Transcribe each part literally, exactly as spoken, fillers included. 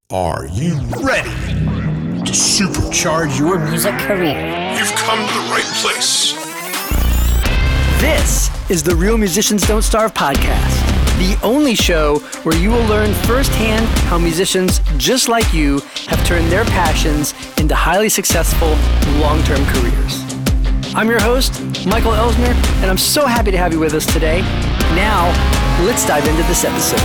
Are you ready to supercharge your music career? You've come to the right place. This is the Real Musicians Don't Starve podcast, the only show where you will learn firsthand how musicians just like you have turned their passions into highly successful long-term careers. I'm your host, Michael Elsner, and I'm so happy to have you with us today. Now, let's dive into this episode.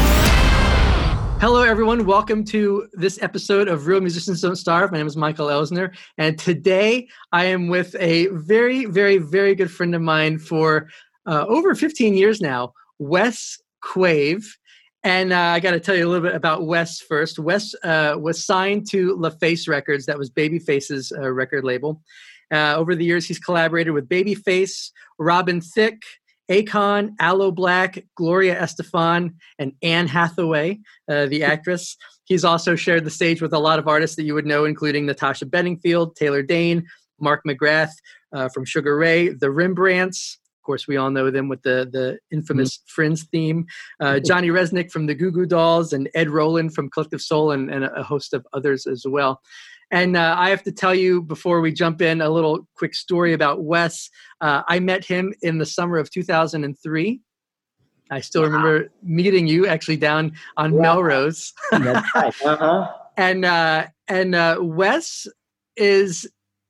Hello, everyone. Welcome to this episode of Real Musicians Don't Starve. My name is Michael Elsner, and today I am with a very, very, very good friend of mine for uh, over fifteen years now, Wes Quave. And uh, I got to tell you a little bit about Wes first. Wes uh, was signed to LaFace Records. That was Babyface's uh, record label. Uh, over the years, he's collaborated with Babyface, Robin Thicke, Akon, Aloe Blacc, Gloria Estefan, and Anne Hathaway, uh, the actress. He's also shared the stage with a lot of artists that you would know, including Natasha Bedingfield, Taylor Dayne, Mark McGrath uh, from Sugar Ray, the Rembrandts. Of course, we all know them with the, the infamous mm-hmm. Friends theme. Uh, Johnny Resnick from the Goo Goo Dolls, and Ed Roland from Collective Soul, and, and a host of others as well. And uh, I have to tell you, before we jump in, a little quick story about Wes. Uh, I met him in the summer of two thousand three. I still wow. remember meeting you actually down on yeah. Melrose. That's right. Uh-huh. And uh, and uh, Wes is,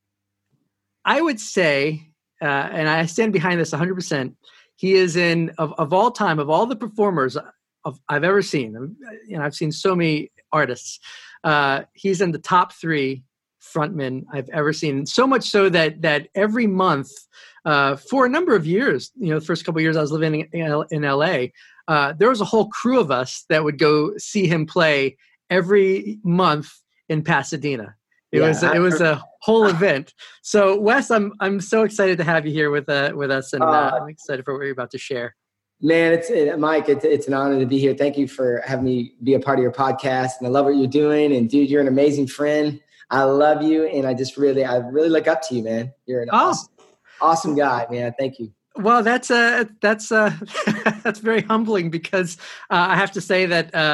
I would say, uh, and I stand behind this one hundred percent, he is in, of, of all time, of all the performers of, I've ever seen, you know, I've seen so many artists, Uh, he's in the top three frontmen I've ever seen. So much so that that every month, uh, for a number of years, you know, the first couple of years I was living in, L- in L A, uh, there was a whole crew of us that would go see him play every month in Pasadena. It yeah, was it was a whole event. So Wes, I'm I'm so excited to have you here with uh, with us, and uh, uh, I'm excited for what you're about to share. Man, it's it, Mike. It's it's an honor to be here. Thank you for having me be a part of your podcast, and I love what you're doing. And dude, you're an amazing friend. I love you, and I just really, I really look up to you, man. You're an oh. awesome, awesome guy, man. Thank you. Well, that's uh that's uh that's very humbling because uh, I have to say that uh,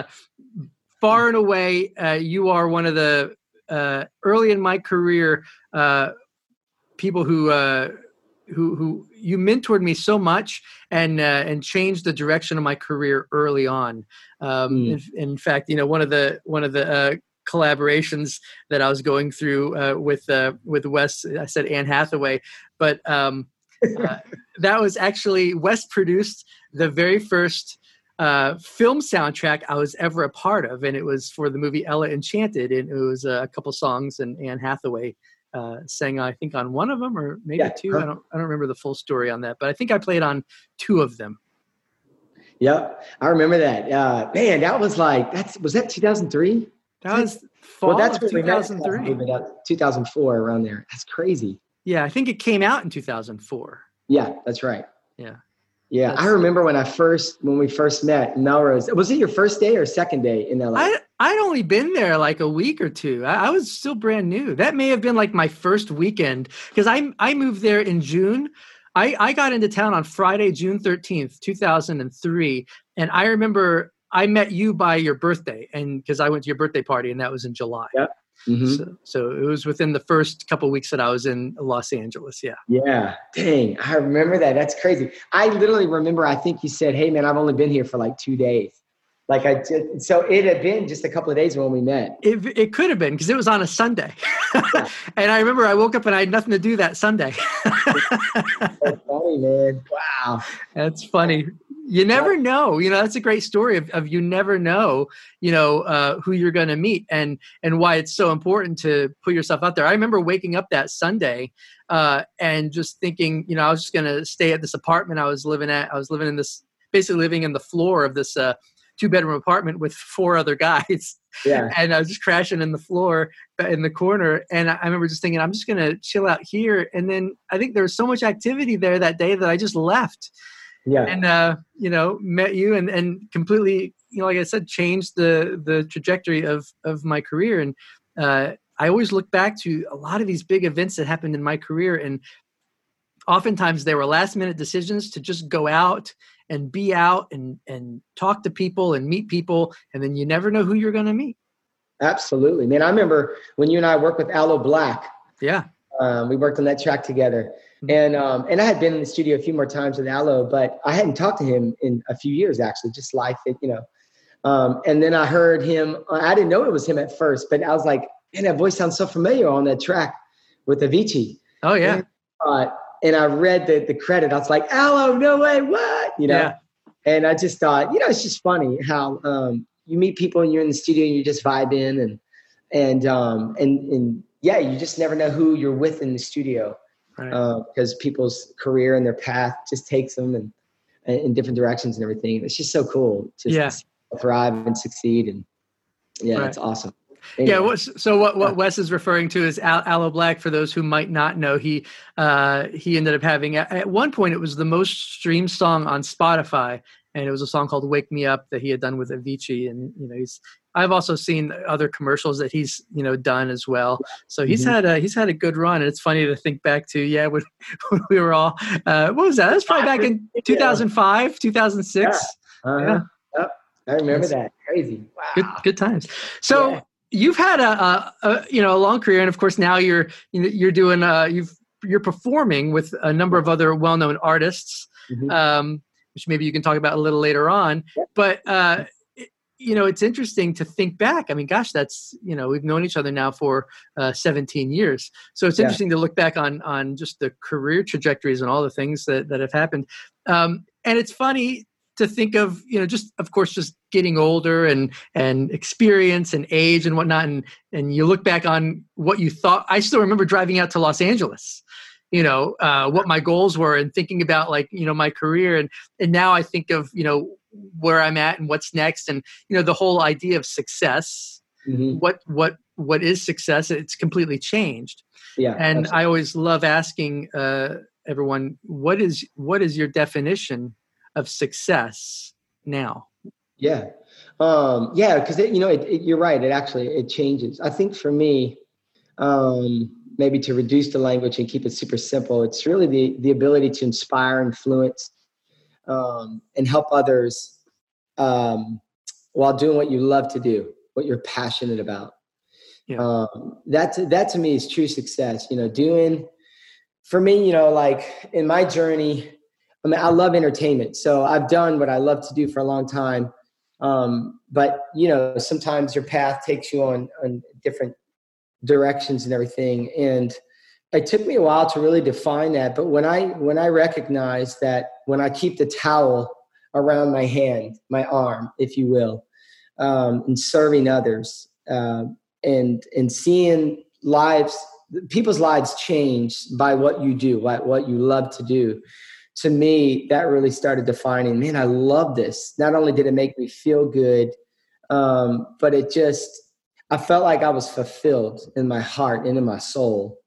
far and away, uh, you are one of the uh, early in my career uh, people who. Uh, who who you mentored me so much and uh, and changed the direction of my career early on. Um, mm. in, in fact, you know, one of the one of the uh, collaborations that I was going through uh, with uh, with Wes, I said Anne Hathaway, but um, uh, that was actually Wes produced the very first uh, film soundtrack I was ever a part of, and it was for the movie Ella Enchanted, and it was uh, a couple songs, and Anne Hathaway Uh, sang, I think, on one of them, or maybe yeah. two. I don't, I don't remember the full story on that, but I think I played on two of them. Yep, I remember that. Uh, man, that was like that's was that two thousand three? That was fall well, that's of two thousand three. two thousand four, around there. That's crazy. Yeah, I think it came out in two thousand four. Yeah, that's right. Yeah. Yeah, That's, I remember when I first when we first met in Melrose. Was it your first day or second day in L A? I, I'd only been there like a week or two. I, I was still brand new. That may have been like my first weekend because I I moved there in June. I, I got into town on Friday, June thirteenth, two thousand three. And I remember I met you by your birthday, and because I went to your birthday party, and that was in July. Yeah. Mm-hmm. So, so it was within the first couple of weeks that I was in Los Angeles. Yeah. Yeah. Dang. I remember that. That's crazy. I literally remember, I think you said, hey man, I've only been here for like two days. Like I just, so it had been just a couple of days when we met. It it could have been because it was on a Sunday. And I remember I woke up and I had nothing to do that Sunday. That's funny, man. Wow. That's funny. You never know, you know, that's a great story of, of you never know, you know, uh, who you're going to meet and, and why it's so important to put yourself out there. I remember waking up that Sunday uh, and just thinking, you know, I was just going to stay at this apartment I was living at. I was living in this, basically living in the floor of this uh, two bedroom apartment with four other guys. Yeah. And I was just crashing in the floor in the corner. And I remember just thinking, I'm just going to chill out here. And then I think there was so much activity there that day that I just left. Yeah. And, uh, you know, met you and, and completely, you know, like I said, changed the, the trajectory of, of my career. And uh, I always look back to a lot of these big events that happened in my career. And oftentimes they were last minute decisions to just go out and be out and, and talk to people and meet people. And then you never know who you're going to meet. Absolutely, man. I remember when you and I worked with Aloe Black. Yeah. Um, we worked on that track together. Mm-hmm. And um, and I had been in the studio a few more times with Aloe, but I hadn't talked to him in a few years, actually, just life, you know. Um, and then I heard him. I didn't know it was him at first, but I was like, man, that voice sounds so familiar on that track with Avicii. Oh, yeah. And, uh, and I read the, the credit. I was like, Aloe, no way, what? You know? Yeah. And I just thought, you know, it's just funny how um, you meet people and you're in the studio and you just vibe in and, and, um, and, and yeah, you just never know who you're with in the studio. Right. Uh, because people's career and their path just takes them and, and in different directions and everything. It's just so cool to, yeah. to thrive and succeed. And yeah, right. It's awesome. Anyway. Yeah. So what, what Wes is referring to is Al- Aloe Black. For those who might not know, he uh, he ended up having at one point it was the most streamed song on Spotify, and it was a song called "Wake Me Up" that he had done with Avicii. And you know, he's I've also seen other commercials that he's you know done as well. So he's mm-hmm. had a he's had a good run, and it's funny to think back to yeah when, when we were all uh, what was that? That was probably back in two thousand five, two thousand six. Yeah. Uh-huh. Yeah. Yep. I remember That's, that. Crazy. Wow. Good good times. So. Yeah. You've had a, a, a you know a long career, and of course now you're you know, you're doing uh you've you're performing with a number of other well-known artists, mm-hmm. um, which maybe you can talk about a little later on. Yep. But uh, it, you know it's interesting to think back. I mean, gosh, that's you know we've known each other now for uh, seventeen years, so it's yeah. interesting to look back on on just the career trajectories and all the things that that have happened. Um, and it's funny to think of, you know, just, of course, just getting older and, and experience and age and whatnot. And, and you look back on what you thought. I still remember driving out to Los Angeles, you know, uh, what my goals were and thinking about like, you know, my career. And, and now I think of, you know, where I'm at and what's next. And, you know, the whole idea of success, mm-hmm. what, what, what is success? It's completely changed. Yeah. And absolutely. I always love asking uh, everyone, what is, what is your definition of success now? Yeah. Um, yeah. Cause it, you know, it, it, you're right. It actually, it changes. I think for me, um, maybe to reduce the language and keep it super simple, it's really the, the ability to inspire, influence, um, and help others, um, while doing what you love to do, what you're passionate about. Yeah. Um, that, that to me is true success, you know, doing for me, you know, like in my journey, I mean, I love entertainment. So I've done what I love to do for a long time. Um, but, you know, sometimes your path takes you on, on different directions and everything. And it took me a while to really define that. But when I when I recognize that when I keep the towel around my hand, my arm, if you will, um, and serving others uh, and, and seeing lives, people's lives change by what you do, by what you love to do. To me, that really started defining, man, I love this. Not only did it make me feel good, um, but it just, I felt like I was fulfilled in my heart and in my soul.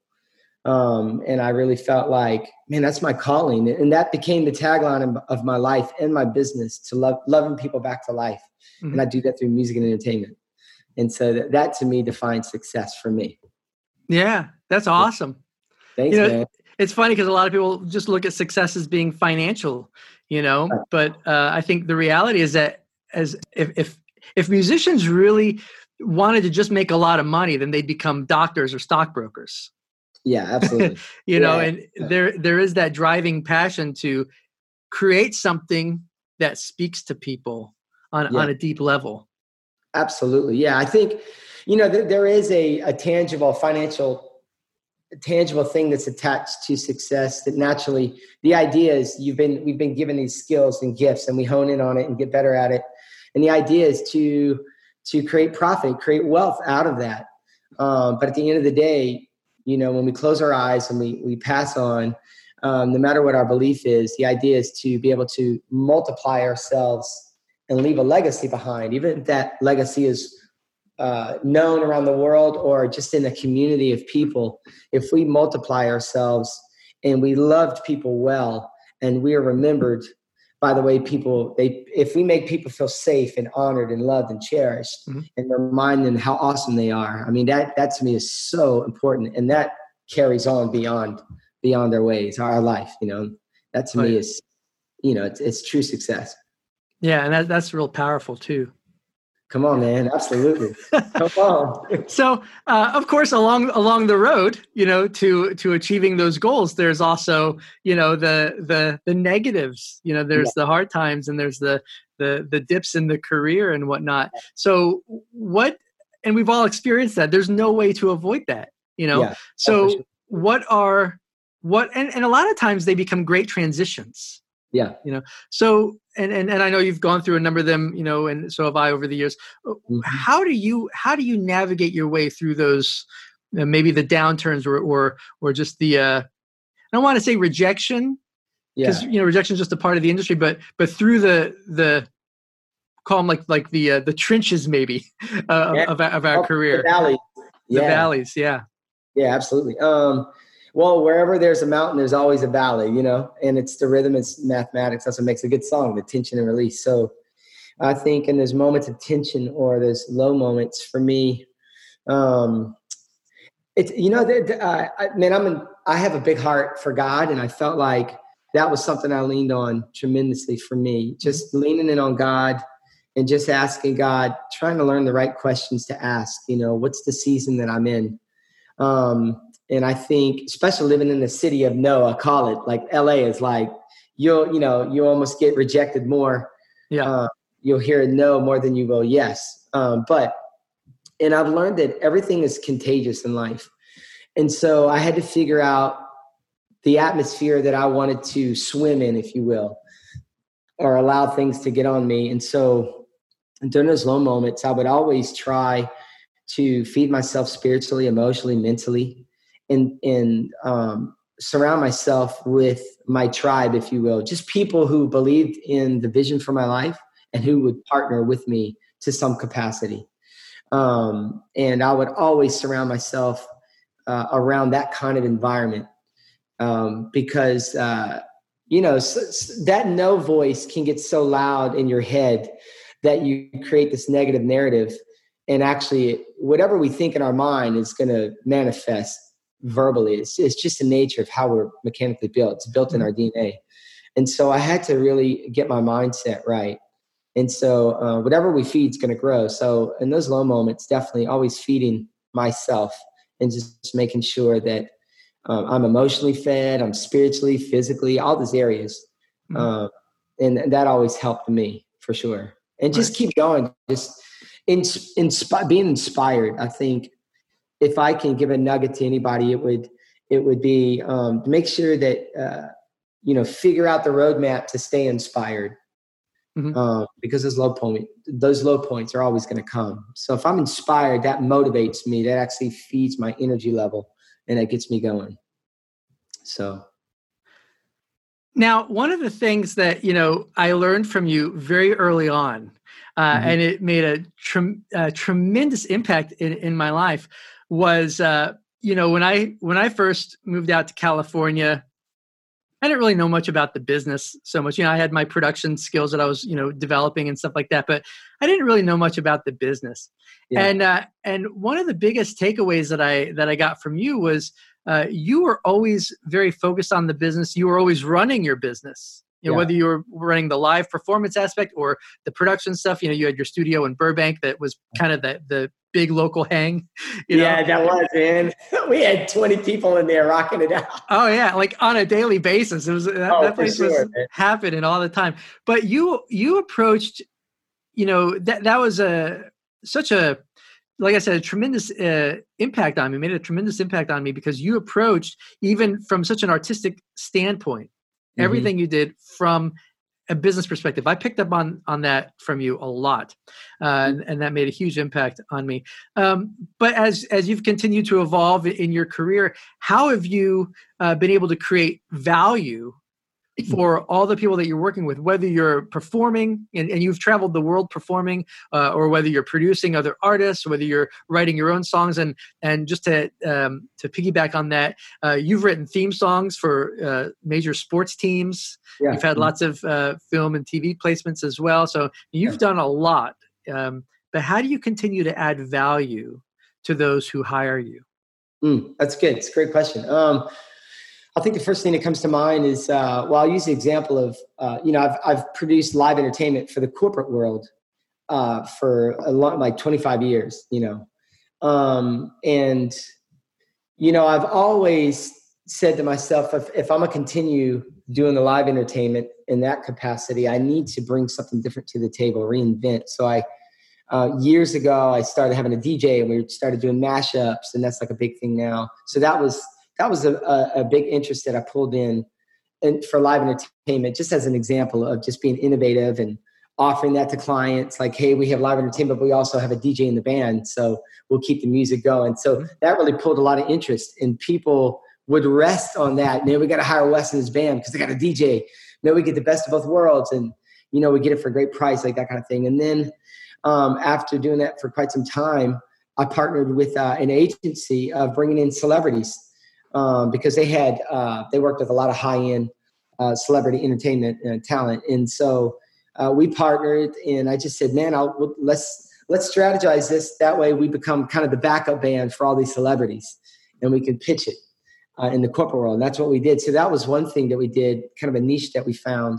Um, and I really felt like, man, that's my calling. And that became the tagline of my life and my business, to love, loving people back to life. Mm-hmm. And I do that through music and entertainment. And so that, that to me defines success for me. Yeah, that's awesome. Thanks, you know, man. It's funny because a lot of people just look at success as being financial, you know, but uh, I think the reality is that as if, if, if musicians really wanted to just make a lot of money, then they'd become doctors or stockbrokers. Yeah, absolutely. you yeah, know, and yeah. there, there is that driving passion to create something that speaks to people on, yeah. on a deep level. Absolutely. Yeah. I think, you know, th- there is a, a tangible financial A tangible thing that's attached to success that naturally the idea is you've been, we've been given these skills and gifts and we hone in on it and get better at it. And the idea is to, to create profit, create wealth out of that. Um, but at the end of the day, you know, when we close our eyes and we, we pass on, um, no matter what our belief is, the idea is to be able to multiply ourselves and leave a legacy behind, even if that legacy is Uh, known around the world or just in a community of people. If we multiply ourselves and we loved people well and we are remembered by the way people, they, if we make people feel safe and honored and loved and cherished mm-hmm. and remind them how awesome they are. I mean, that, that to me is so important. And that carries on beyond, beyond their ways, our life, you know, that to oh, me yeah. is, you know, it's, it's true success. Yeah. And that, that's real powerful too. Come on, man. Absolutely. Come on. So, uh, of course, along along the road, you know, to to achieving those goals, there's also, you know, the the the negatives. You know, there's yeah. the hard times, and there's the the the dips in the career and whatnot. So, what? And we've all experienced that. There's no way to avoid that. You know. Yeah. So, oh, sure. what are what? And, and a lot of times they become great transitions. Yeah. You know, so, and, and, and I know you've gone through a number of them, you know, and so have I over the years. Mm-hmm. How do you, how do you navigate your way through those, uh, maybe the downturns or, or, or just the, uh, I don't want to say rejection because, yeah. you know, rejection is just a part of the industry, but, but through the, the, call them like, like the, uh, the trenches maybe uh, yeah. of, of, of our oh, career. The valleys. Yeah. The valleys. Yeah. Yeah, absolutely. Um, Well, wherever there's a mountain, there's always a valley, you know, and it's the rhythm, it's mathematics. That's what makes a good song, the tension and release. So I think in those moments of tension or those low moments for me, um, it's, you know, uh, I, man, I'm an, I have a big heart for God. And I felt like that was something I leaned on tremendously for me, just leaning in on God and just asking God, trying to learn the right questions to ask, you know, what's the season that I'm in? Um, And I think, especially living in the city of no, I call it like L A is like, you'll, you know, you almost get rejected more. Yeah. Uh, you'll hear no more than you will yes. Um, but, and I've learned that everything is contagious in life. And so I had to figure out the atmosphere that I wanted to swim in, if you will, or allow things to get on me. And so during those low moments, I would always try to feed myself spiritually, emotionally, mentally. And, and um, surround myself with my tribe, if you will, just people who believed in the vision for my life and who would partner with me to some capacity. Um, and I would always surround myself uh, around that kind of environment um, because, uh, you know, so, so that no voice can get so loud in your head that you create this negative narrative. And actually, whatever we think in our mind is going to manifest verbally. It's, it's just the nature of how we're mechanically built. It's built in our D N A. And so I had to really get my mindset right. And so uh, whatever we feed is going to grow. So in those low moments, definitely always feeding myself and just making sure that um, I'm emotionally fed, I'm spiritually, physically, all those areas. Mm-hmm. Uh, and, and that always helped me for sure. And just right. keep going, just in, inspi- being inspired. I think if I can give a nugget to anybody, it would it would be um, to make sure that uh, you know figure out the roadmap to stay inspired, mm-hmm. uh, because those low point those low points are always going to come. So if I'm inspired, that motivates me. That actually feeds my energy level, and that gets me going. So now, one of the things that you know I learned from you very early on, uh, mm-hmm. and it made a, tre- a tremendous impact in, in my life. Was, uh, you know, when I when I first moved out to California, I didn't really know much about the business so much. You know, I had my production skills that I was, you know, developing and stuff like that, but I didn't really know much about the business. Yeah. And uh, and one of the biggest takeaways that I that I got from you was uh, you were always very focused on the business. You were always running your business. You know, yeah. whether you were running the live performance aspect or the production stuff. You know, you had your studio in Burbank that was kind of the the big local hang. You know? Yeah, that was, man. We had twenty people in there rocking it out. Oh yeah, like on a daily basis. It was that, oh, that place sure, was man. happening all the time. But you you approached, you know, that that was a such a like I said, a tremendous uh, impact on me. Made a tremendous impact on me because you approached even from such an artistic standpoint. Mm-hmm. Everything you did from a business perspective. I picked up on on that from you a lot, uh, and, and that made a huge impact on me. Um, but as as you've continued to evolve in your career, how have you uh, been able to create value for all the people that you're working with, whether you're performing and, and you've traveled the world performing, uh, or whether you're producing other artists, whether you're writing your own songs, and and just to um, to piggyback on that, uh, you've written theme songs for uh, major sports teams. Yeah. You've had lots of uh, film and T V placements as well. So you've yeah. done a lot. Um, but how do you continue to add value to those who hire you? Mm, that's good. It's a great question. Um, I think the first thing that comes to mind is, uh, well, I'll use the example of, uh, you know, I've, I've produced live entertainment for the corporate world. uh, for a lot, like twenty-five years, you know. Um, and, you know, I've always said to myself, if, if I'm going to continue doing the live entertainment in that capacity, I need to bring something different to the table, reinvent. So I, uh, years ago, I started having a D J and we started doing mashups, and that's like a big thing now. So that was, that was a, a, a big interest that I pulled in and for live entertainment, just as an example of just being innovative and offering that to clients. Like, hey, we have live entertainment, but we also have a D J in the band, so we'll keep the music going. So that really pulled a lot of interest, and people would rest on that. Man, we got to hire Wes and his band because they got a D J. Man, we get the best of both worlds, and you know, we get it for a great price, like that kind of thing. And then um, after doing that for quite some time, I partnered with uh, an agency of bringing in celebrities um, because they had uh, they worked with a lot of high end uh, celebrity entertainment uh, talent, and so uh, we partnered. And I just said, man, I'll, let's let's strategize this. That way, we become kind of the backup band for all these celebrities, and we can pitch it uh, in the corporate world. And that's what we did. So that was one thing that we did, kind of a niche that we found.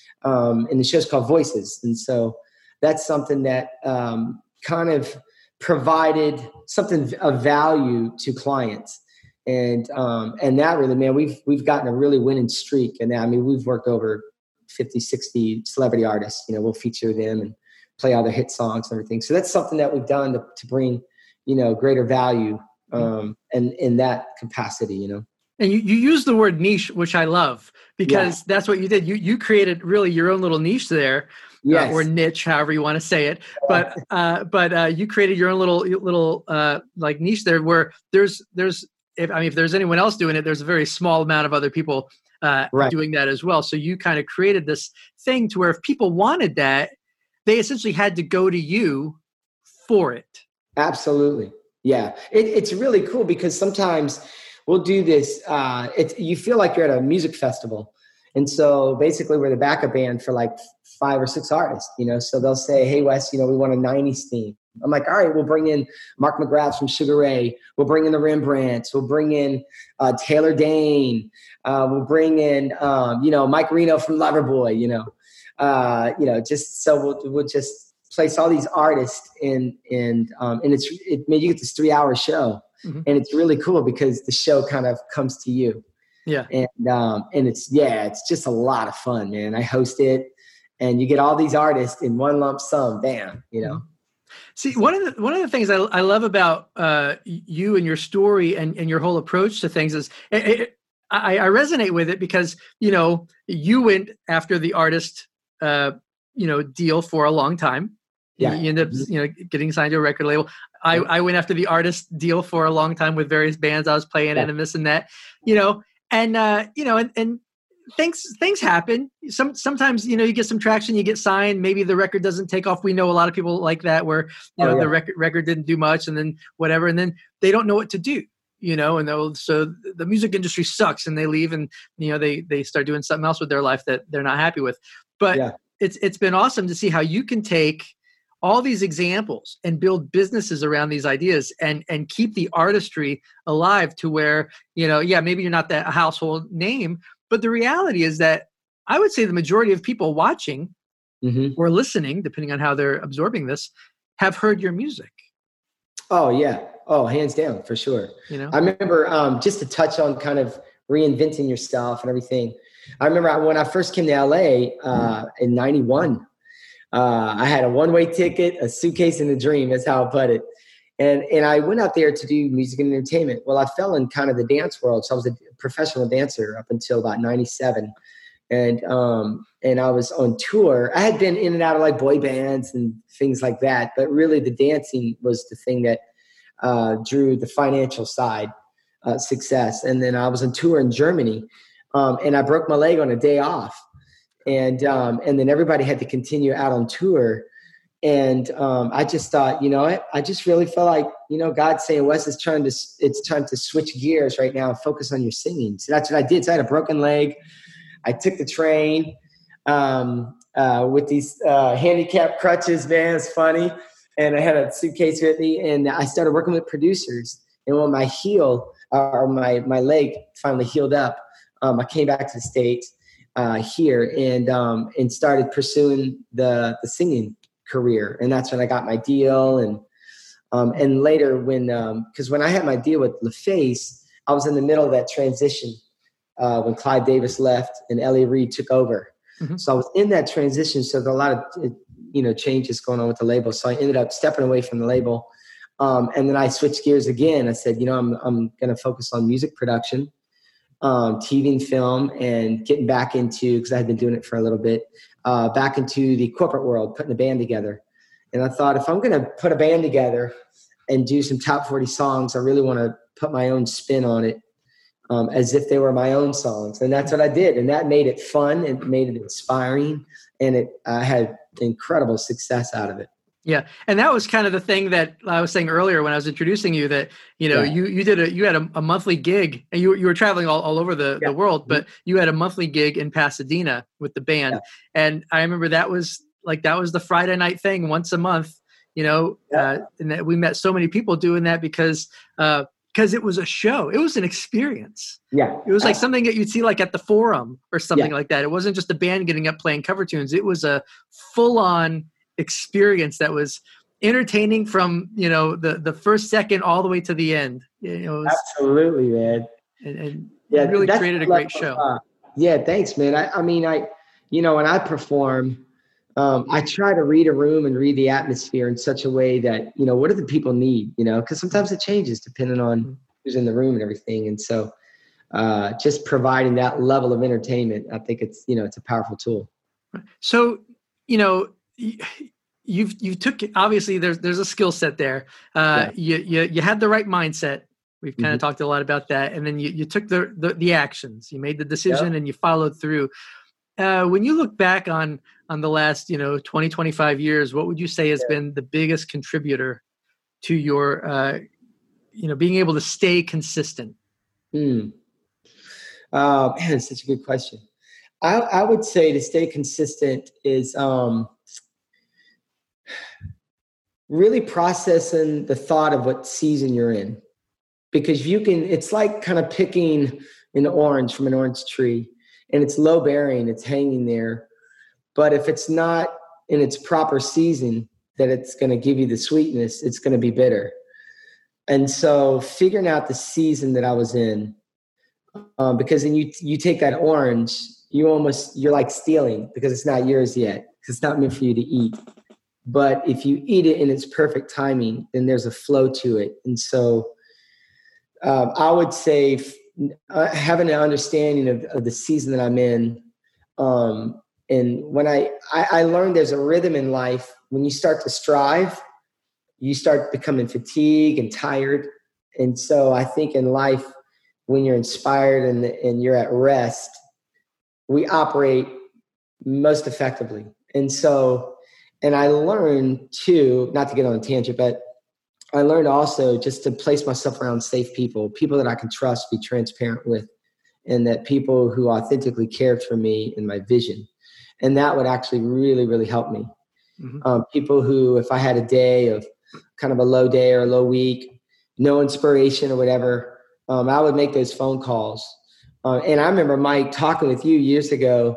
Um, and the show's called Voices. And so that's something that um, kind of provided something of value to clients. And um, and that really, man, we've we've gotten a really winning streak. And I mean, we've worked over fifty, sixty celebrity artists. You know, we'll feature them and play all their hit songs and everything. So that's something that we've done to, to bring, you know, greater value um, and in that capacity, you know. And you, you use the word niche, which I love, because yeah. that's what you did. You you created really your own little niche there, yes. uh, or niche, however you want to say it. But uh, but uh, you created your own little little uh, like niche there, where there's there's if I mean if there's anyone else doing it, there's a very small amount of other people uh, right. doing that as well. So you kind of created this thing to where if people wanted that, they essentially had to go to you for it. Absolutely, yeah. It, it's really cool because sometimes we'll do this. Uh, it's, you feel like you're at a music festival. And so basically we're the backup band for like five or six artists, you know, so they'll say, hey, Wes, you know, we want a nineties theme. I'm like, all right, we'll bring in Mark McGrath from Sugar Ray. We'll bring in the Rembrandts. We'll bring in uh, Taylor Dane. Uh, we'll bring in, um, you know, Mike Reno from Loverboy, you know, uh, you know, just so we'll, we'll just place all these artists in, in um, and it's, it made you get this three hour show. Mm-hmm. And it's really cool because the show kind of comes to you. Yeah. And, um, and it's, yeah, it's just a lot of fun, man. I host it and you get all these artists in one lump sum, bam, you know? See, one of the, one of the things I, I love about uh, you and your story and, and your whole approach to things is it, it, I, I resonate with it because, you know, you went after the artist, uh, you know, deal for a long time. Yeah. You end up, you know, getting signed to a record label. I, I went after the artist deal for a long time with various bands I was playing yeah. in and this and that, you know, and, uh, you know, and, and things, things happen. Some, sometimes, you know, you get some traction, you get signed, maybe the record doesn't take off. We know a lot of people like that where, you know, oh, yeah. the record record didn't do much and then whatever. And then they don't know what to do, you know, and they'll, so the music industry sucks and they leave and, you know, they, they start doing something else with their life that they're not happy with. But yeah. it's, it's been awesome to see how you can take all these examples and build businesses around these ideas and, and keep the artistry alive to where, you know, yeah, maybe you're not that household name, but the reality is that I would say the majority of people watching mm-hmm. or listening, depending on how they're absorbing this, have heard your music. Oh yeah. Oh, hands down for sure. You know, I remember um, just to touch on kind of reinventing yourself and everything. I remember when I first came to L A uh, in ninety-one, Uh, I had a one-way ticket, a suitcase, and a dream. That's how I put it. And and I went out there to do music and entertainment. Well, I fell in kind of the dance world. So I was a professional dancer up until about ninety-seven. And um, and I was on tour. I had been in and out of like boy bands and things like that. But really the dancing was the thing that uh, drew the financial side uh, success. And then I was on tour in Germany. Um, and I broke my leg on a day off. And um, and then everybody had to continue out on tour. And um, I just thought, you know what? I just really felt like, you know, God's saying, Wes, is trying to, it's time to switch gears right now and focus on your singing. So that's what I did. So I had a broken leg. I took the train um, uh, with these uh, handicapped crutches, man. It's funny. And I had a suitcase with me. And I started working with producers. And when my heel or my, my leg finally healed up, um, I came back to the States. Uh, here and um, and started pursuing the the singing career. And that's when I got my deal. And, um, and later when, um, cause when I had my deal with LaFace, I was in the middle of that transition, uh, when Clive Davis left and Ellie Reed took over. Mm-hmm. So I was in that transition. So there were a lot of, you know, changes going on with the label. So I ended up stepping away from the label. Um, and then I switched gears again. I said, you know, I'm, I'm going to focus on music production, um, T V and film, and getting back into, cause I had been doing it for a little bit, uh, back into the corporate world, putting a band together. And I thought, if I'm going to put a band together and do some top forty songs, I really want to put my own spin on it, um, as if they were my own songs. And that's what I did. And that made it fun. It made it inspiring. And it, I had incredible success out of it. Yeah. And that was kind of the thing that I was saying earlier when I was introducing you, that, you know, yeah. you, you did a, you had a, a monthly gig, and you, you were traveling all, all over the, yeah. the world, but you had a monthly gig in Pasadena with the band. Yeah. And I remember that was like, that was the Friday night thing once a month, you know, yeah. uh, and that we met so many people doing that because, uh, because it was a show. It was an experience. Yeah. It was like something that you'd see like at the Forum or something yeah. like that. It wasn't just a band getting up playing cover tunes. It was a full on experience that was entertaining from, you know, the, the first second all the way to the end. You know, it was, absolutely, man. And, and yeah, really created a great show. Uh, yeah. Thanks, man. I, I mean, I, you know, when I perform, um, I try to read a room and read the atmosphere in such a way that, you know, what do the people need, you know, because sometimes it changes depending on who's in the room and everything. And so uh, just providing that level of entertainment, I think it's, you know, it's a powerful tool. So, you know, you've, you took, obviously there's, there's a skill set there. Uh, yeah. you, you, you had the right mindset. We've kind of mm-hmm. talked a lot about that. And then you, you took the, the, the actions, you made the decision yep. and you followed through. Uh, when you look back on, on the last, you know, twenty, twenty-five years, what would you say has yeah. been the biggest contributor to your, uh, you know, being able to stay consistent? Hmm. Uh, man, it's such a good question. I, I would say to stay consistent is um, really processing the thought of what season you're in. Because you can, it's like kind of picking an orange from an orange tree. And it's low bearing, it's hanging there. But if it's not in its proper season that it's going to give you the sweetness, it's going to be bitter. And so figuring out the season that I was in, um, because then you you take that orange, you almost, you're like stealing because it's not yours yet. It's not meant for you to eat. But if you eat it in its perfect timing, then there's a flow to it. And so um, I would say Uh, having an understanding of, of the season that I'm in. Um, and when I, I, I learned there's a rhythm in life. When you start to strive, you start becoming fatigued and tired. And so I think in life, when you're inspired and, and you're at rest, we operate most effectively. And so, and I learned too, not to get on a tangent, but I learned also just to place myself around safe people, people that I can trust, be transparent with, and that people who authentically cared for me and my vision. And that would actually really, really help me. Mm-hmm. Um, people who, if I had a day of kind of a low day or a low week, no inspiration or whatever, um, I would make those phone calls. Uh, and I remember, Mike, talking with you years ago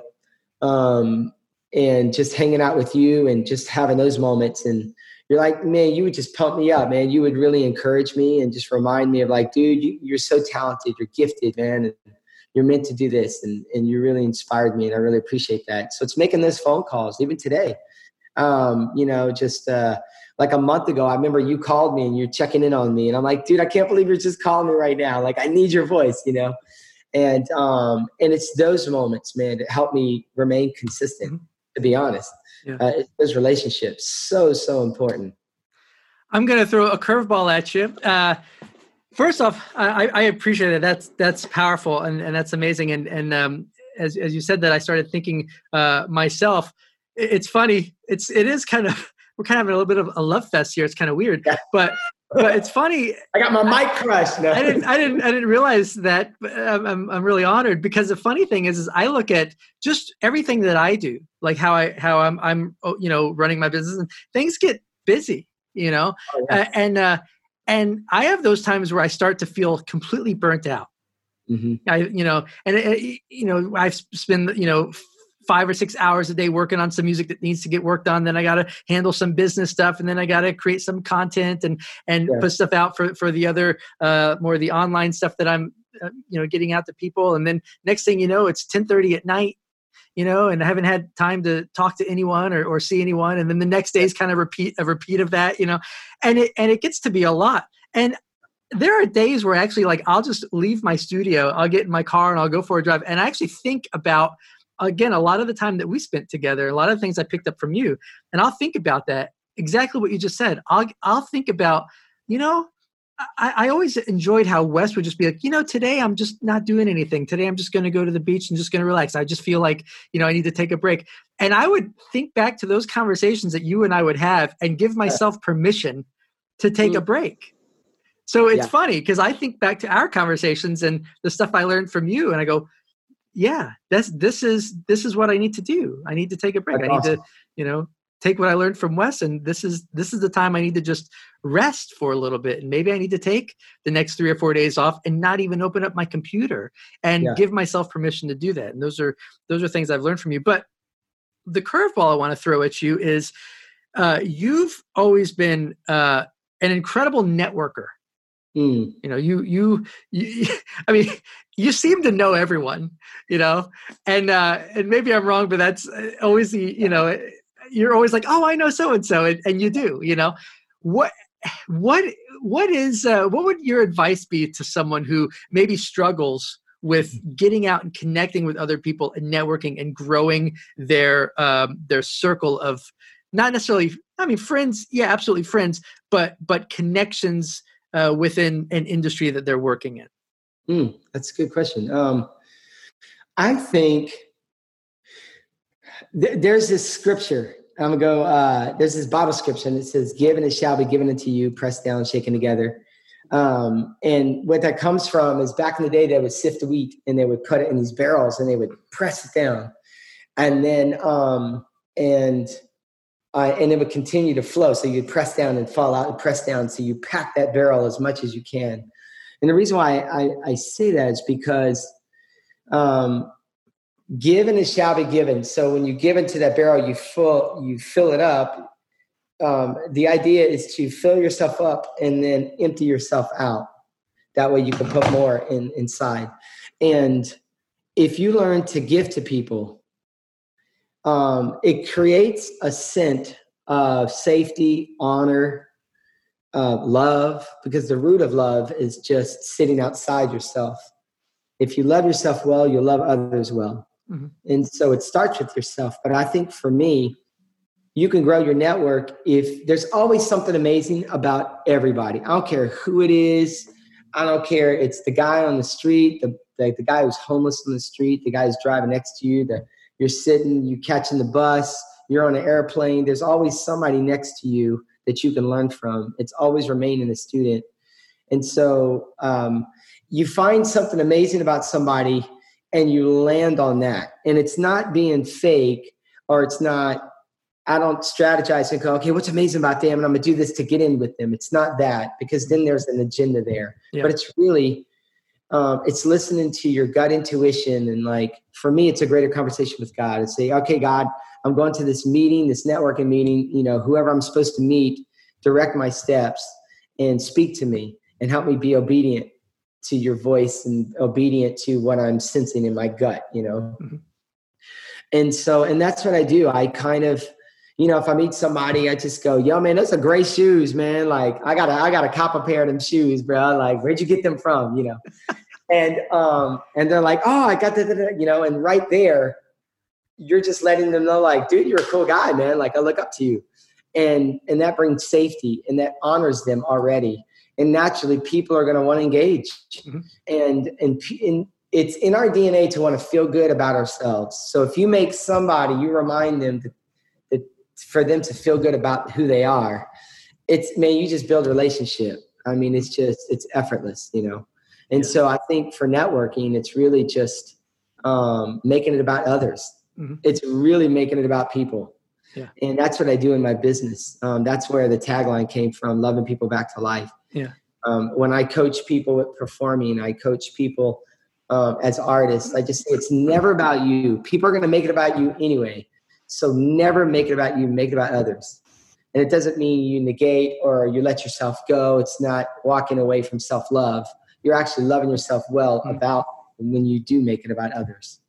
um, and just hanging out with you and just having those moments. And you're like, man, you would just pump me up, man. You would really encourage me and just remind me of like, dude, you, you're so talented. You're gifted, man. And you're meant to do this. And, and you really inspired me. And I really appreciate that. So it's making those phone calls, even today. Um, you know, just uh, like a month ago, I remember you called me and you're checking in on me. And I'm like, dude, I can't believe you're just calling me right now. Like, I need your voice, you know? And, um, and it's those moments, man, that help me remain consistent, mm-hmm. to be honest. Yeah. Uh, it's those relationships, so, so important. I'm going to throw a curveball at you. Uh, first off, I, I appreciate it. That's, that's powerful and, and that's amazing. And, and um, as, as you said that, I started thinking uh, myself, it's funny. It's, it is kind of, we're kind of having a little bit of a love fest here. It's kind of weird, yeah. but, but it's funny. I got my mic crushed now. I didn't, I didn't, I didn't realize that. I'm, I'm, I'm really honored because the funny thing is, is I look at just everything that I do, like how I, how I'm, I'm, you know, running my business and things get busy, you know, oh, yeah. uh, and, uh, and I have those times where I start to feel completely burnt out. Mm-hmm. I, you know, and, it, you know, I've spent, you know, five or six hours a day working on some music that needs to get worked on. Then I got to handle some business stuff, and then I got to create some content and and Yeah. put stuff out for for the other uh, more the online stuff that I'm uh, you know getting out to people. And then next thing you know, it's ten thirty at night. You know, and I haven't had time to talk to anyone or, or see anyone. And then the next day is kind of repeat a repeat of that, you know, and it, and it gets to be a lot. And there are days where actually like, I'll just leave my studio, I'll get in my car and I'll go for a drive. And I actually think about, again, a lot of the time that we spent together, a lot of the things I picked up from you, and I'll think about that, exactly what you just said. I'll, I'll think about, you know, I, I always enjoyed how Wes would just be like, you know, today I'm just not doing anything. Today I'm just going to go to the beach and just going to relax. I just feel like, you know, I need to take a break. And I would think back to those conversations that you and I would have and give myself permission to take Mm. a break. So it's Yeah. funny because I think back to our conversations and the stuff I learned from you, and I go, yeah, that's, this is, this is what I need to do. I need to take a break. That's I need awesome. to, you know, take what I learned from Wes, and this is this is the time I need to just rest for a little bit. And maybe I need to take the next three or four days off and not even open up my computer and Yeah. give myself permission to do that. And those are those are things I've learned from you. But the curveball I want to throw at you is uh, you've always been uh, an incredible networker. Mm. You know, you, you, you, I mean, you seem to know everyone, you know, and, uh, and maybe I'm wrong, but that's always the, you know, you're always like, oh, I know so-and-so, and, and you do, you know, what, what, what is, uh, what would your advice be to someone who maybe struggles with getting out and connecting with other people and networking and growing their, um, their circle of not necessarily, I mean, friends, yeah, absolutely friends, but, but connections Uh, within an industry that they're working in? Mm, that's a good question. Um, I think th- there's this scripture. I'm gonna go. Uh, there's this Bible scripture, and it says, "Given it shall be given unto you, pressed down, shaken together." Um, and what that comes from is back in the day, they would sift the wheat and they would put it in these barrels and they would press it down, and then um, and Uh, and it would continue to flow. So you'd press down and fall out and press down. So you pack that barrel as much as you can. And the reason why I, I say that is because um, given it shall be given. So when you give into that barrel, you fill, you fill it up. Um, the idea is to fill yourself up and then empty yourself out. That way you can put more in inside. And if you learn to give to people, Um, it creates a scent of safety, honor, uh, love, because the root of love is just sitting outside yourself. If you love yourself well, you'll love others well. Mm-hmm. And so it starts with yourself. But I think for me, you can grow your network if there's always something amazing about everybody. I don't care who it is. I don't care. It's the guy on the street, the, the, the guy who's homeless on the street, the guy who's driving next to you, the You're sitting, you're catching the bus, you're on an airplane. There's always somebody next to you that you can learn from. It's always remaining a student. And so um, you find something amazing about somebody and you land on that. And it's not being fake, or it's not, I don't strategize and go, okay, what's amazing about them? And I'm going to do this to get in with them. It's not that, because then there's an agenda there. Yeah. But it's really... Um, it's listening to your gut intuition. And like, for me, it's a greater conversation with God and say, okay, God, I'm going to this meeting, this networking meeting, you know, whoever I'm supposed to meet, direct my steps and speak to me and help me be obedient to your voice and obedient to what I'm sensing in my gut, you know? Mm-hmm. And so, and that's what I do. I kind of, you know, if I meet somebody, I just go, yo, man, those are great shoes, man. Like, I got I got a cop a pair of them shoes, bro. Like, where'd you get them from? You know? and, um, and they're like, oh, I got that, you know, and right there, you're just letting them know, like, dude, you're a cool guy, man. Like, I look up to you. And, and that brings safety and that honors them already. And naturally people are going to want to engage. Mm-hmm. And, and, and it's in our D N A to want to feel good about ourselves. So if you make somebody, you remind them that, for them to feel good about who they are, it's, man, you just build a relationship. I mean, it's just, it's effortless, you know? And yeah. So I think for networking, it's really just um, making it about others. Mm-hmm. It's really making it about people. Yeah. And that's what I do in my business. Um, that's where the tagline came from, loving people back to life. Yeah. Um, when I coach people with performing, I coach people um, as artists. I just say it's never about you. People are going to make it about you anyway. So never make it about you, make it about others. And it doesn't mean you negate or you let yourself go. It's not walking away from self-love. You're actually loving yourself well about when you do make it about others.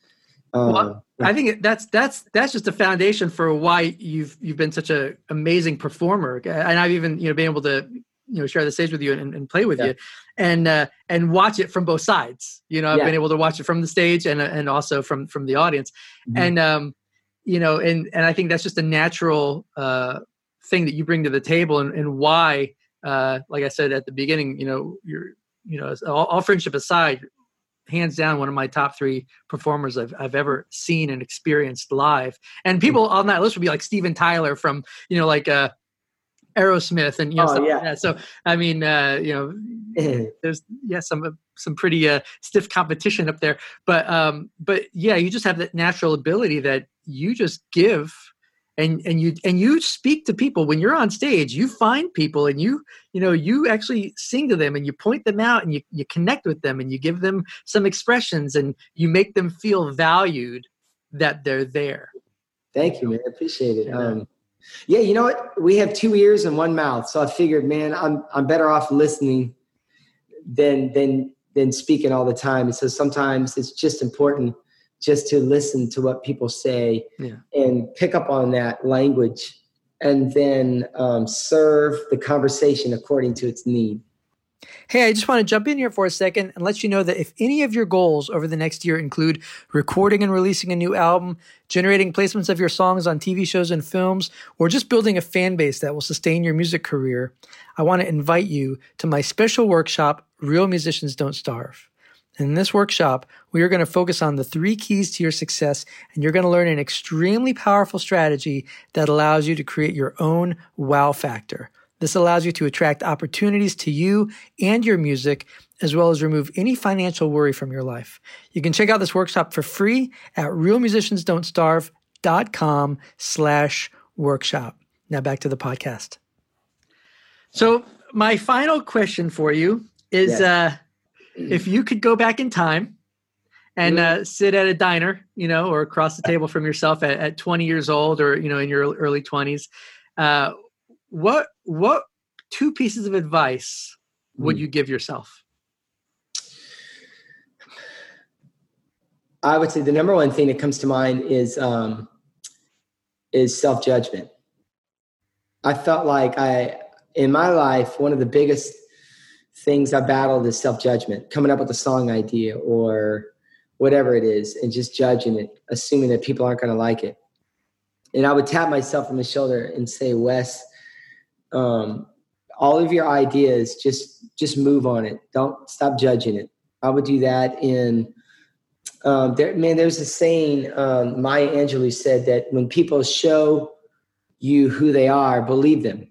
Um, well, I think that's that's that's just a foundation for why you've you've been such an amazing performer, and I've even you know been able to you know share the stage with you and, and play with yeah. you, and uh, and watch it from both sides. You know, I've yeah. been able to watch it from the stage and and also from from the audience, mm-hmm. and um, you know, and and I think that's just a natural uh, thing that you bring to the table, and and why, uh, like I said at the beginning, you know, you're you know, all, all friendship aside, hands down one of my top three performers I've I've ever seen and experienced live. And people on that list would be like Steven Tyler from, you know, like uh, Aerosmith and, you know, oh, stuff yeah. like that. So, I mean, uh, you know, there's, yeah, some, some pretty uh, stiff competition up there. But, um, but yeah, you just have that natural ability that you just give. And and you and you speak to people when you're on stage. You find people and you you know you actually sing to them and you point them out and you you connect with them and you give them some expressions and you make them feel valued that they're there. Thank you, man. I appreciate it. Yeah. Um, yeah, you know what? We have two ears and one mouth, so I figured, man, I'm I'm better off listening than than than speaking all the time. And so sometimes it's just important just to listen to what people say yeah. and pick up on that language and then um, serve the conversation according to its need. Hey, I just want to jump in here for a second and let you know that if any of your goals over the next year include recording and releasing a new album, generating placements of your songs on T V shows and films, or just building a fan base that will sustain your music career, I want to invite you to my special workshop, Real Musicians Don't Starve. In this workshop, we are going to focus on the three keys to your success, and you're going to learn an extremely powerful strategy that allows you to create your own wow factor. This allows you to attract opportunities to you and your music, as well as remove any financial worry from your life. You can check out this workshop for free at realmusiciansdon'tstarve.com slash workshop. Now back to the podcast. So my final question for you is, yes. uh, if you could go back in time and uh, sit at a diner, you know, or across the table from yourself at, at twenty years old or, you know, in your early twenties, uh, what what two pieces of advice would you give yourself? I would say the number one thing that comes to mind is um, is self-judgment. I felt like I, in my life, one of the biggest things I battled is self-judgment, coming up with a song idea or whatever it is, and just judging it, assuming that people aren't going to like it. And I would tap myself on the shoulder and say, Wes, um, all of your ideas, just just move on it. Don't stop judging it. I would do that in, um, there, man, there's a saying, um, Maya Angelou said that when people show you who they are, believe them.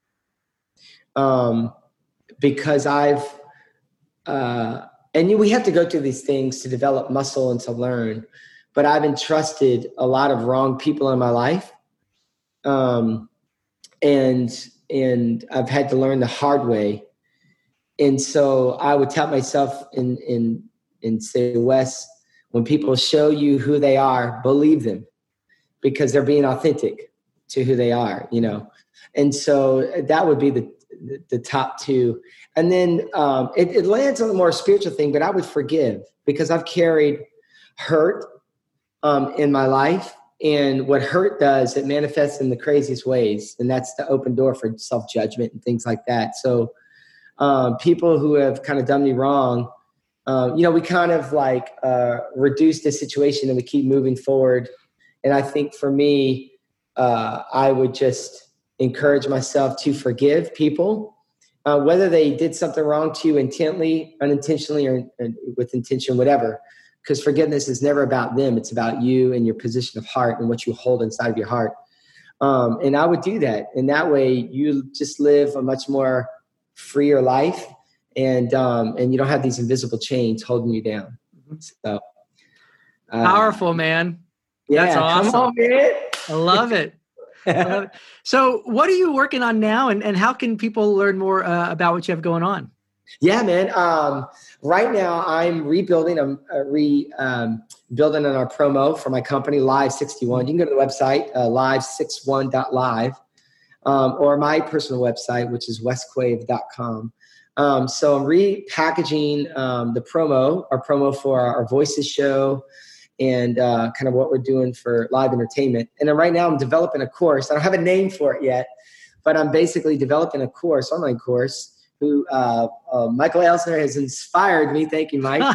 Um, because I've, uh, and we have to go through these things to develop muscle and to learn, but I've entrusted a lot of wrong people in my life. Um, and, and I've had to learn the hard way. And so I would tell myself and, and, and say, Wes, when people show you who they are, believe them because they're being authentic to who they are, you know? And so that would be the, the, the top two. And then um, it, it lands on a more spiritual thing, but I would forgive because I've carried hurt um, in my life. And what hurt does, it manifests in the craziest ways. And that's the open door for self-judgment and things like that. So um, people who have kind of done me wrong, um, you know, we kind of like uh, reduce the situation and we keep moving forward. And I think for me, uh, I would just encourage myself to forgive people, uh, whether they did something wrong to you intently, unintentionally, or, or with intention, whatever. Because forgiveness is never about them. It's about you and your position of heart and what you hold inside of your heart. Um, and I would do that. And that way you just live a much more freer life and um, and you don't have these invisible chains holding you down. So uh, powerful, man. Yeah, that's awesome. Come on, man. I love it. I love it. So what are you working on now and, and how can people learn more uh, about what you have going on? Yeah, man. Um, right now, I'm rebuilding. I'm uh, re um, building on our promo for my company, Live sixty-one. You can go to the website, uh, live sixty-one dot live, um, or my personal website, which is westquave dot com. Um, so I'm repackaging um, the promo, our promo for our, our Voices show, and uh, kind of what we're doing for live entertainment. And then right now, I'm developing a course. I don't have a name for it yet, but I'm basically developing a course, online course. Who uh, uh, Michael Elsner has inspired me. Thank you, Mike.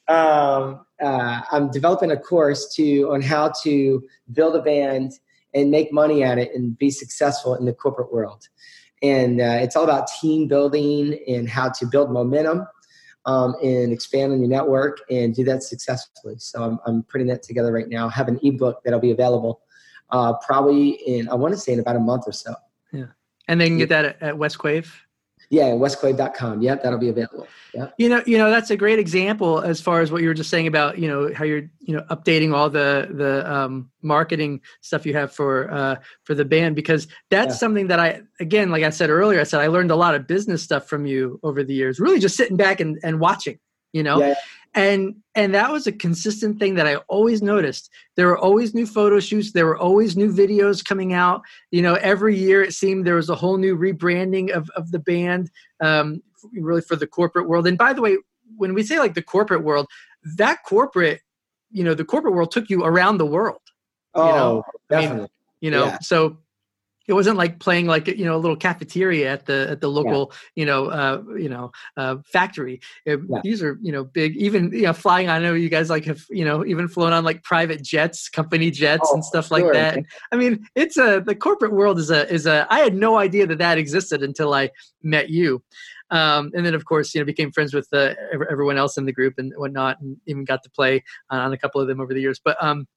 um, uh, I'm developing a course to on how to build a band and make money at it and be successful in the corporate world. And uh, it's all about team building and how to build momentum um, and expand on your network and do that successfully. So I'm, I'm putting that together right now. I have an ebook that'll be available uh, probably in, I want to say in about a month or so. Yeah. And they can get that at, at Westquave? Yeah, westquave dot com. Yep, that'll be available. Yeah. You know, you know, that's a great example as far as what you were just saying about, you know, how you're, you know, updating all the the um, marketing stuff you have for uh, for the band, because that's yeah. something that I, again, like I said earlier, I said I learned a lot of business stuff from you over the years. Really, just sitting back and, and watching, you know, yeah. and and that was a consistent thing that I always noticed. There were always new photo shoots. There were always new videos coming out. You know, every year it seemed there was a whole new rebranding of, of the band, um, really for the corporate world. And by the way, when we say like the corporate world, that corporate, you know, the corporate world took you around the world. Oh, you know? definitely. I mean, you know, yeah. so it wasn't like playing like, you know, a little cafeteria at the at the local, yeah. you know, uh, you know, uh, factory. It, yeah. These are, you know, big, even, you know, flying. I know you guys like have, you know, even flown on like private jets, company jets, oh, and stuff sure. like that. And, I mean, it's a the corporate world is a is a. I had no idea that that existed until I met you, um, and then of course, you know, became friends with uh, everyone else in the group and whatnot, and even got to play on a couple of them over the years. But um.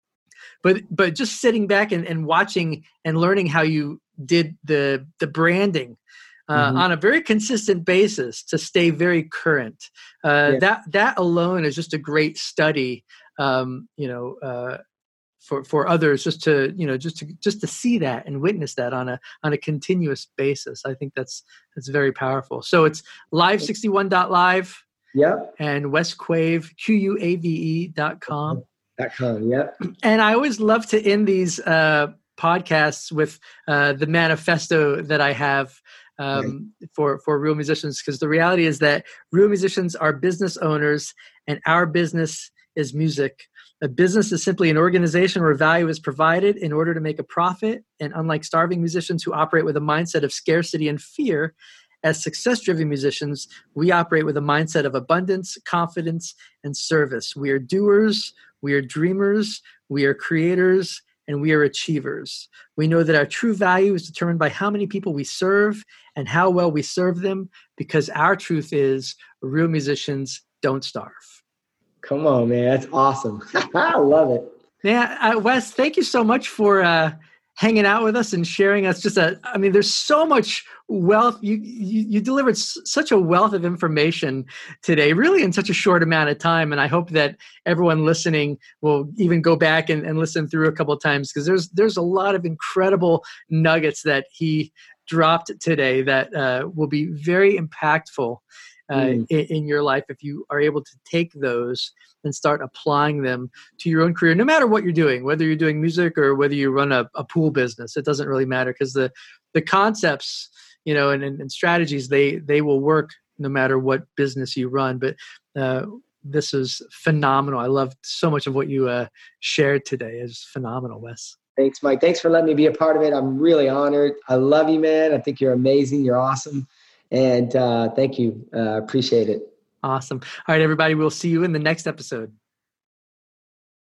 But but just sitting back and, and watching and learning how you did the the branding uh, mm-hmm. on a very consistent basis to stay very current. Uh, yeah. That that alone is just a great study, um, you know, uh, for for others just to you know just to just to see that and witness that on a on a continuous basis. I think that's that's very powerful. So it's live sixty-one dot live. Yep. And Westquave Q U A V E dot com. Dot com, yeah. And I always love to end these uh, podcasts with uh, the manifesto that I have um, right. for, for real musicians, because the reality is that real musicians are business owners and our business is music. A business is simply an organization where value is provided in order to make a profit. And unlike starving musicians who operate with a mindset of scarcity and fear, as success-driven musicians, we operate with a mindset of abundance, confidence, and service. We are doers, we are dreamers, we are creators, and we are achievers. We know that our true value is determined by how many people we serve and how well we serve them, because our truth is real musicians don't starve. Come on, man. That's awesome. I love it. Yeah, uh, Wes, thank you so much for uh, hanging out with us and sharing us. Just a, I mean, there's so much wealth. You you, you delivered s- such a wealth of information today, really in such a short amount of time. And I hope that everyone listening will even go back and, and listen through a couple of times, because there's there's a lot of incredible nuggets that he dropped today that uh, will be very impactful uh, mm. in, in your life if you are able to take those and start applying them to your own career, no matter what you're doing, whether you're doing music or whether you run a, a pool business. It doesn't really matter, because the the concepts, you know, and, and, and strategies, they they will work no matter what business you run. But uh, this is phenomenal. I loved so much of what you uh, shared today. It's phenomenal, Wes. Thanks, Mike. Thanks for letting me be a part of it. I'm really honored. I love you, man. I think you're amazing. You're awesome. And uh, thank you. Uh, appreciate it. Awesome. All right, everybody. We'll see you in the next episode.